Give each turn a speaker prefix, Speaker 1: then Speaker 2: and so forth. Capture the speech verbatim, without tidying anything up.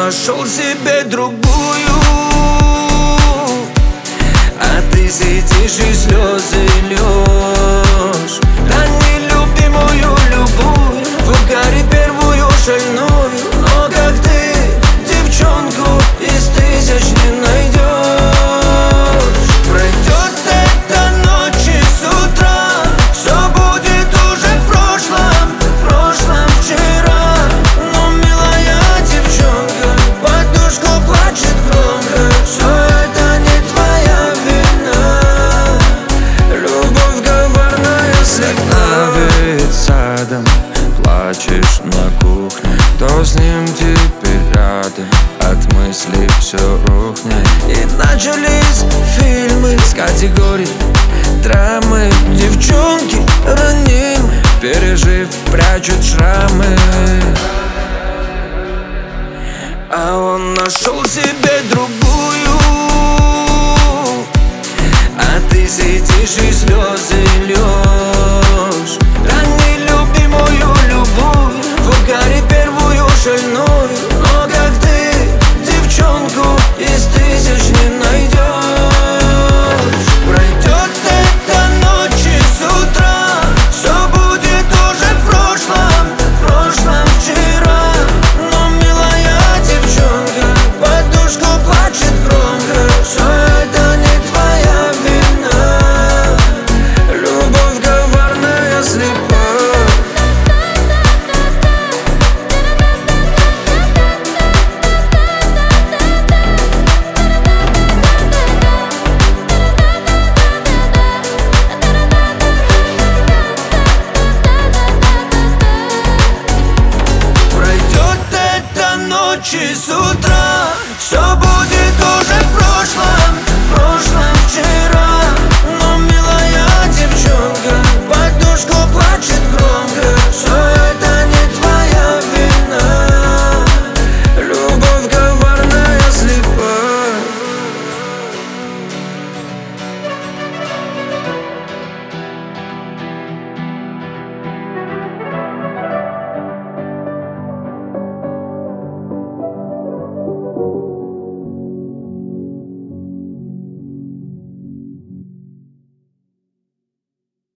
Speaker 1: нашел себе другую, а ты сидишь и слезы льешь. Да нелюбимую любую, в угаре первую шальную. Но как ты девчонку из тысяч не найдешь. Пройдет эта ночь и с утра все будет уже в прошлом, в прошлом вчера. Но милая девчонка подушку плачет громко. Все это не твоя вина. Любовь коварная всегда.
Speaker 2: Ведь садом плачешь на кухне. Кто с ним теперь рядом? От мыслей все рухнет.
Speaker 1: И начались фильмы с категории драмы. Девчонки ранимы,
Speaker 2: Пережив, прячут шрамы.
Speaker 1: а он нашел себе другую, а ты сидишь и слезы